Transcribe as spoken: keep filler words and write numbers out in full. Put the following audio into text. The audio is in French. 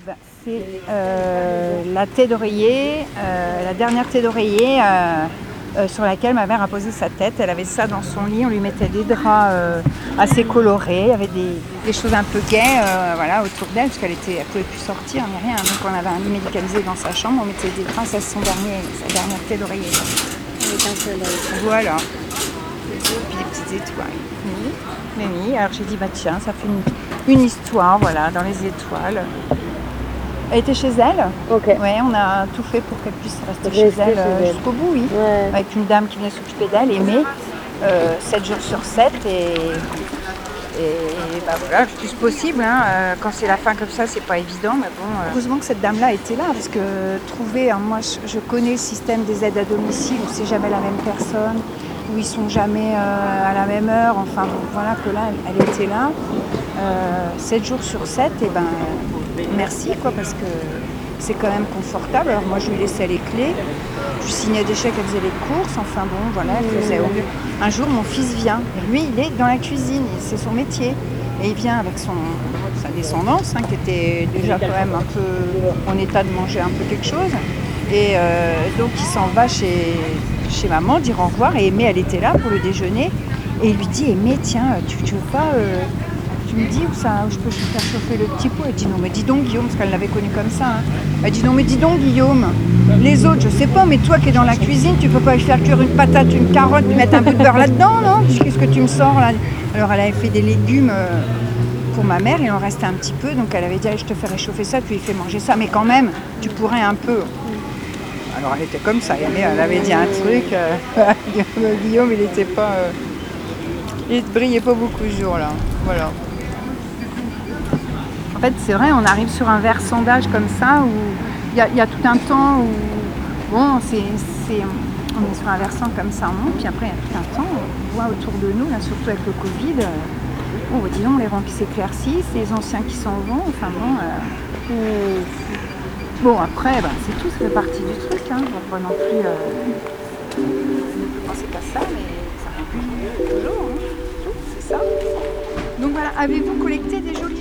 Ben, c'est euh, la thé d'oreiller, euh, la dernière thé d'oreiller euh, euh, sur laquelle ma mère a posé sa tête. Elle avait ça dans son lit, on lui mettait des draps euh, assez colorés, il y avait des, des choses un peu gaies euh, voilà, autour d'elle, parce qu'elle ne pouvait plus sortir ni rien. Donc on avait un lit médicalisé dans sa chambre, on mettait des draps, ça c'est son dernier, sa dernière thé d'oreiller. Avec un soleil. Voilà. Puis des petites étoiles. Oui. Mais oui, alors j'ai dit, bah tiens, ça fait une, une histoire, voilà, dans les étoiles. Elle était chez elle. Ok. Ouais, on a tout fait pour qu'elle puisse rester Rester chez elle chez euh, elle. jusqu'au bout, oui. Ouais. Avec une dame qui venait s'occuper d'elle, aimée, euh, sept jours sur sept. Et, et bah voilà, le plus possible. Hein. Euh, quand c'est la fin comme ça, c'est pas évident. Mais bon, euh, heureusement que cette dame-là était là, parce que trouver, hein, moi je, je connais le système des aides à domicile où c'est jamais la même personne, où ils sont jamais euh, à la même heure. Enfin bon, voilà que là, elle, elle était là, euh, sept jours sur sept. Et ben merci quoi, parce que c'est quand même confortable. Alors moi je lui laissais les clés, je lui signais des chèques, elle faisait les courses, enfin bon voilà, elle faisait au mieux. Un jour mon fils vient, et lui il est dans la cuisine, c'est son métier, et il vient avec son, sa descendance hein, qui était déjà quand même un peu en état de manger un peu quelque chose, et euh, donc il s'en va chez, chez maman dire au revoir, et Aimée elle était là pour le déjeuner, et il lui dit Aimée tiens tu, tu veux pas... Euh, Tu me dis où, ça, où je peux faire chauffer le petit pot? Elle dit non mais dis donc Guillaume, parce qu'elle l'avait connu comme ça. Hein. Elle dit non mais dis donc Guillaume, les autres je sais pas, mais toi qui es dans la cuisine, tu peux pas lui faire cuire une patate, une carotte, lui mettre un bout de beurre là-dedans, non? Qu'est-ce que tu me sors là? Alors elle avait fait des légumes euh, pour ma mère, il en restait un petit peu, donc elle avait dit allez, je te fais réchauffer ça, tu lui fais manger ça, mais quand même, tu pourrais un peu. Alors elle était comme ça, elle avait dit un truc, euh, Guillaume il était pas... Euh, il brillait pas beaucoup ce jour-là, voilà. En fait, c'est vrai, on arrive sur un versant d'âge comme ça où il y, y a tout un temps où, bon, c'est, c'est, on est sur un versant comme ça, on monte, puis après, il y a tout un temps, on voit autour de nous, là, surtout avec le Covid, euh, oh, dis donc, les rangs qui s'éclaircissent, les anciens qui s'en vont, enfin bon. Euh, euh, bon, après, bah, c'est tout, ça fait partie du truc, hein, on va pas non plus euh, penser qu'à ça, mais ça fait plus toujours, hein, tout, c'est ça. Donc voilà, avez-vous collecté des jolis